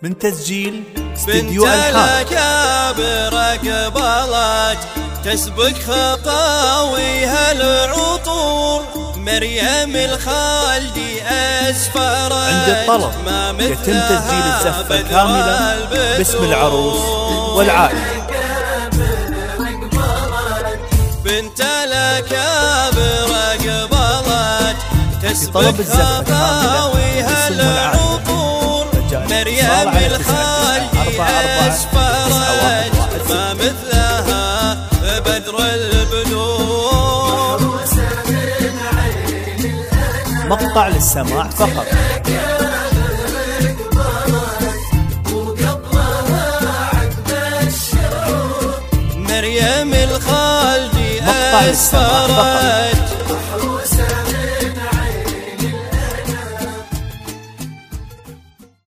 من تسجيل استديو الحان. كابر قبلت تسبق خطاويها العطور، مريم الخالدي أسفرت عند الطلب يتم تسجيل الزفة كاملة باسم العروس والعائلة. بنت الأكابر قبلت تسبق خطاويها العطور، مريم الخالدي أسفرت ما مثلها بدر البدور. مقطع للسماع فقط. مريم الخالدي أسفرت